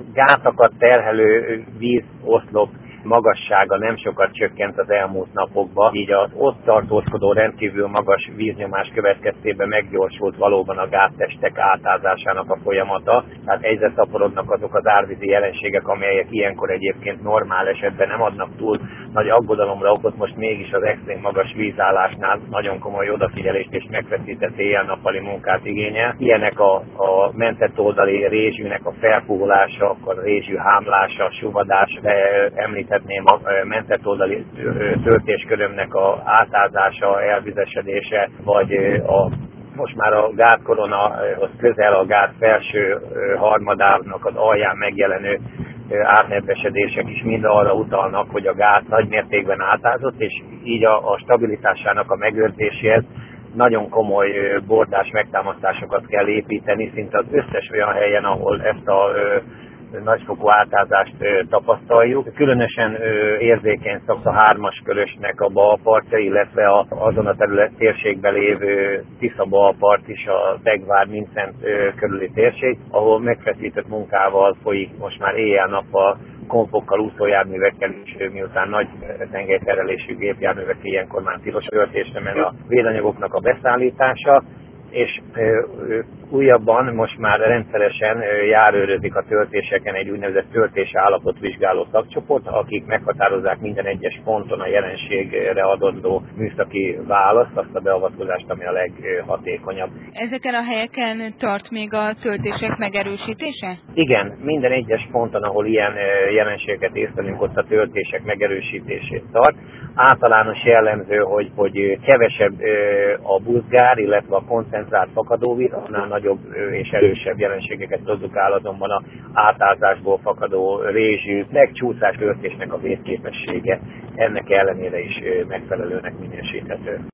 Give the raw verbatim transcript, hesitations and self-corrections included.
gátakat terhelő vízoszlop magassága nem sokat csökkent az elmúlt napokban, így az ott tartózkodó rendkívül magas víznyomás következtében meggyorsult valóban a gáttestek átázásának a folyamata, tehát egyre szaporodnak azok az árvízi jelenségek, amelyek ilyenkor egyébként normál esetben nem adnak túl nagy aggodalomra okot, most mégis az extrém magas vízállásnál nagyon komoly odafigyelést és megfeszített éjjel-nappali munkát igényel. Ilyenek a, a mentett oldali rézsűnek a felfúvása, akkor a rézsű hámlása, suvadás, de említhetném a mentett oldali töltéskörömnek a átázása, elvizesedése, vagy a most már a gátkorona közel a gát felső harmadának az alján megjelenő árnedvesedések is mind arra utalnak, hogy a gát nagy mértékben átázott, és így a, a stabilitásának a megőrzéséhez nagyon komoly bordás megtámasztásokat kell építeni, szinte az összes olyan helyen, ahol ezt a ö, nagyfokú átázást ö, tapasztaljuk. Különösen ö, érzékeny szakasz a hármas körösnek a balpartja, illetve a, azon a terület térségben lévő Tisza balpart is, a Tegvár-Mincent körüli térség, ahol megfeszített munkával folyik most már éjjel-nappal, konfokkal, úszójárművekkel is, miután nagy tengelyterelésű gépjárművek ilyenkor már tilos töltésre ment a védanyagoknak a beszállítása, és ö, ö, újabban most már rendszeresen ö, járőrözik a töltéseken egy úgynevezett töltés állapotvizsgáló szakcsoport, akik meghatározzák minden egyes ponton a jelenségre adandó műszaki választ, azt a beavatkozást, ami a leghatékonyabb. Ezeken a helyeken tart még a töltések megerősítése? Igen, minden egyes ponton, ahol ilyen ö, jelenségeket észlelünk, ott a töltések megerősítését tart. Általános jellemző, hogy, hogy kevesebb ö, a buzgár, illetve a koncentrált fakadóvíz, annál nagyobb ö, és erősebb jelenségeket produkál azonban a átázásból fakadó rézsű, megcsúszás töltésnek a védképessége ennek ellenére is ö, megfelelőnek minősíthető.